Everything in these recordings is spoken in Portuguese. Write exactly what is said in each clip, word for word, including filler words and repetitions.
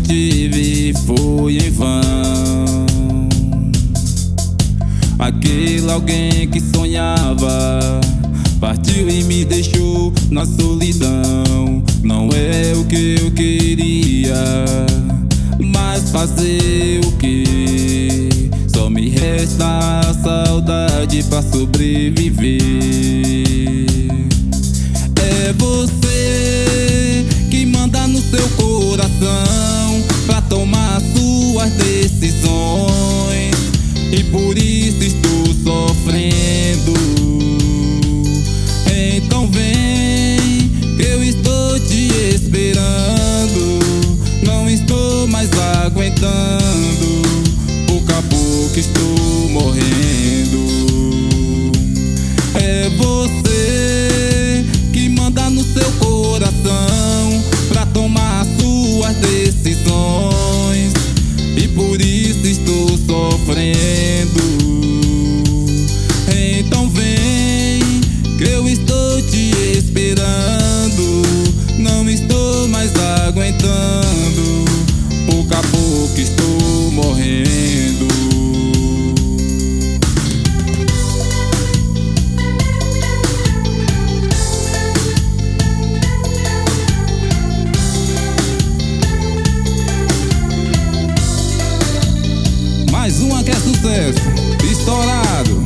tive foi em vão. Aquele alguém que sonhava partiu e me deixou na solidão. Não é o que eu queria, mas fazer o que? Só me resta a saudade pra sobreviver. É você que manda no seu coração pra tomar suas decisões, e por isso estou sofrendo. Então vem, que eu estou te esperando. Não estou mais aguentando, pouco a pouco estou morrendo. É você que manda no seu coração pra tomar suas decisões, e por isso estou sofrendo. Então vem, que eu estou te esperando. Não estou mais aguentando, pouco a pouco estou morrendo. Mais uma que é sucesso, estourado.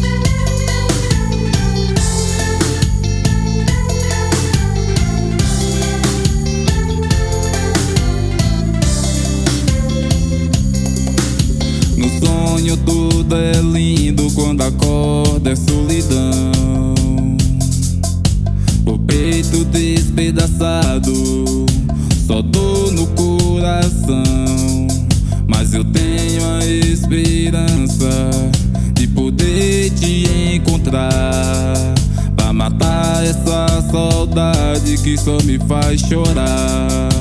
No sonho tudo é lindo, quando acorda é solidão. O peito despedaçado, só dor no coração. Mas eu tenho a esperança de poder te encontrar, pra matar essa saudade que só me faz chorar.